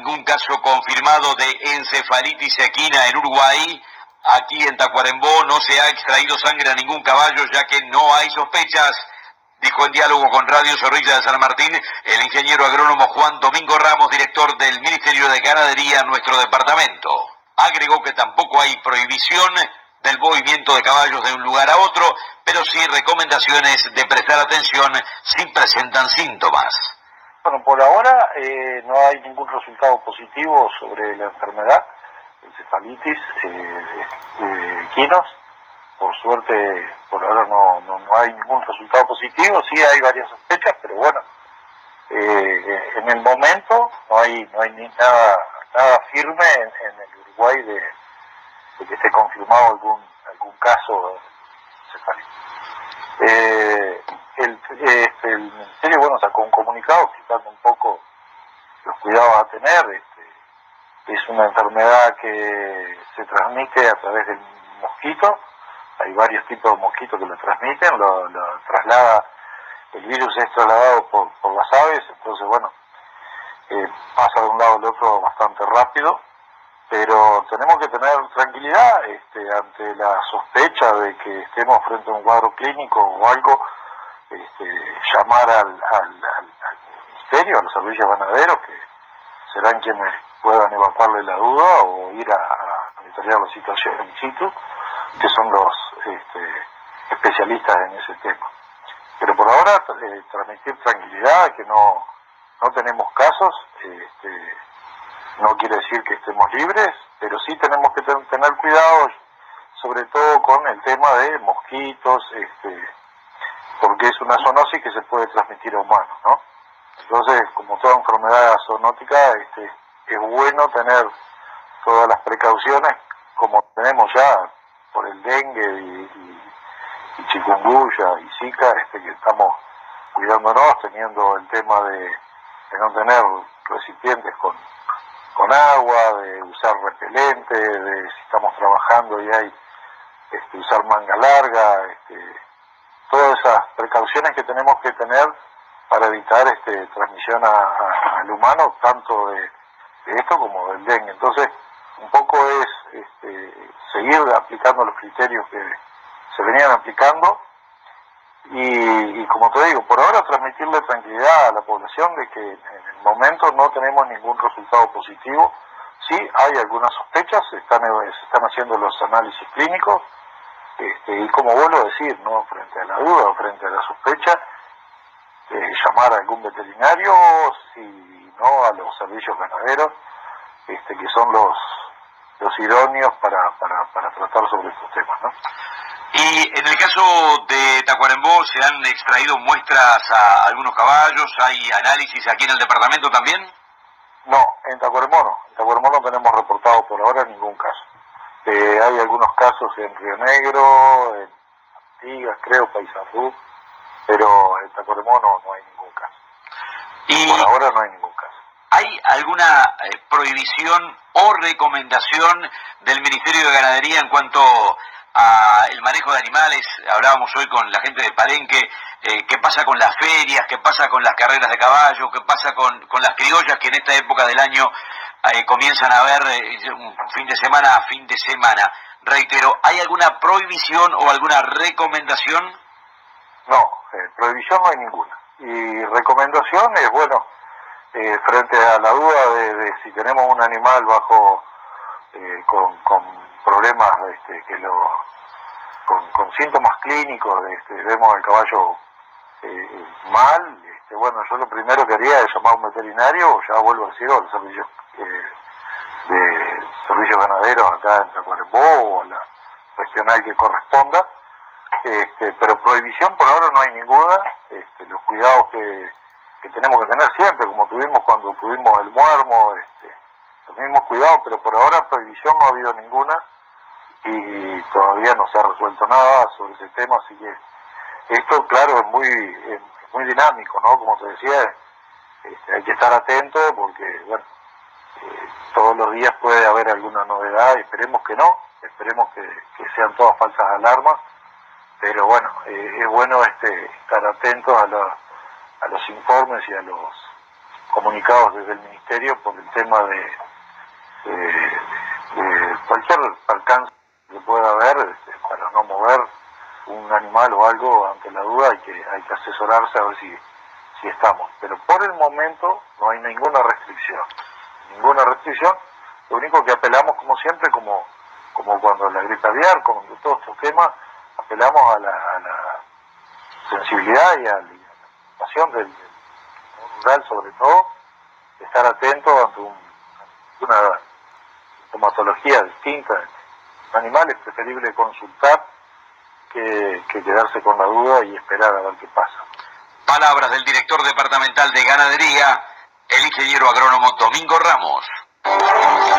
ningún caso confirmado de encefalitis equina en Uruguay. Aquí en Tacuarembó no se ha extraído sangre a ningún caballo, ya que no hay sospechas, dijo en diálogo con Radio Zorrilla de San Martín el ingeniero agrónomo Juan Domingo Ramos, director del Ministerio de Ganadería en nuestro departamento. Agregó que tampoco hay prohibición del movimiento de caballos de un lugar a otro, pero sí recomendaciones de prestar atención si presentan síntomas. Bueno, por ahora no hay ningún resultado positivo sobre la enfermedad, encefalitis, equinos. Por suerte, por ahora no hay ningún resultado positivo. Sí hay varias sospechas, pero bueno, en el momento no hay ni nada firme en el Uruguay de que esté confirmado algún caso de encefalitis. El Ministerio, bueno, sacó un comunicado explicando un poco los cuidados a tener. Es una enfermedad que se transmite a través del mosquito. Hay varios tipos de mosquitos que lo transmiten, lo traslada, el virus es trasladado por las aves, entonces bueno, pasa de un lado al otro bastante rápido, pero tenemos que tener tranquilidad ante la sospecha de que estemos frente a un cuadro clínico o algo, llamar al Ministerio, a los servicios ganaderos, que serán quienes puedan evacuarle la duda o ir a monitorear la situación in situ, que son los especialistas en ese tema. Pero por ahora transmitir tranquilidad, que no tenemos casos, no quiere decir que estemos libres, pero sí tenemos que tener cuidado, sobre todo con el tema de mosquitos, porque es una zoonosis que se puede transmitir a humanos, ¿no? Entonces, como toda enfermedad zoonótica, es bueno tener todas las precauciones, como tenemos ya por el dengue y chikungunya y zika, que estamos cuidándonos, teniendo el tema de no tener recipientes con agua, de usar repelente, de si estamos trabajando y hay usar manga larga, todas esas precauciones que tenemos que tener para evitar transmisión al humano, tanto de esto como del dengue. Entonces, un poco es seguir aplicando los criterios que se venían aplicando y como te digo, por ahora transmitirle tranquilidad a la población de que en el momento no tenemos ningún resultado positivo. Sí hay algunas sospechas, se están haciendo los análisis clínicos, y como vuelvo a decir, ¿no?, frente a la duda o frente a la sospecha, llamar a algún veterinario, si no a los servicios ganaderos, que son los idóneos para tratar sobre estos temas, ¿no? Y en el caso de Tacuarembó, ¿se han extraído muestras a algunos caballos? ¿Hay análisis aquí en el departamento también? No, en Tacuarembó no. En Tacuarembó no tenemos reportado por ahora ningún caso. Hay algunos casos en Río Negro, en Artigas, creo, Paysandú, pero en Tacuarembó no hay ningún caso. Y por ahora no hay ningún caso. ¿Hay alguna prohibición o recomendación del Ministerio de Ganadería en cuanto a el manejo de animales? Hablábamos hoy con la gente de Palenque, qué pasa con las ferias, qué pasa con las carreras de caballo, qué pasa con las criollas que en esta época del año comienzan a ver fin de semana a fin de semana. Reitero, ¿hay alguna prohibición o alguna recomendación? No, prohibición no hay ninguna. Y recomendación es, bueno, frente a la duda de si tenemos un animal bajo con problemas con síntomas clínicos, vemos al caballo mal, bueno, yo lo primero que haría es llamar a un veterinario, ya vuelvo a decir, a los servicios de servicios ganaderos acá en Tacuarembó o a la regional que corresponda, pero prohibición por ahora no hay ninguna. Los cuidados que tenemos que tener siempre, como tuvimos cuando tuvimos el muermo, los mismos cuidados, pero por ahora prohibición no ha habido ninguna y todavía no se ha resuelto nada sobre ese tema, así que esto, claro, es muy dinámico, ¿no? Como te decía, hay que estar atento porque, bueno, todos los días puede haber alguna novedad, esperemos que no, esperemos que sean todas falsas alarmas, pero bueno, es bueno estar atentos a los informes y a los comunicados desde el Ministerio por el tema de cualquier alcance que pueda haber para no mover un animal o algo ante la duda. Hay que asesorarse a ver si estamos, pero por el momento no hay ninguna restricción. Lo único que apelamos, como siempre, como cuando la gripe aviar, como todos estos temas, apelamos a la sensibilidad y a la información del rural, sobre todo, de estar atento ante una sintomatología distinta de animales. Es preferible consultar que quedarse con la duda y esperar a ver qué pasa. Palabras del director departamental de ganadería, el ingeniero agrónomo Domingo Ramos.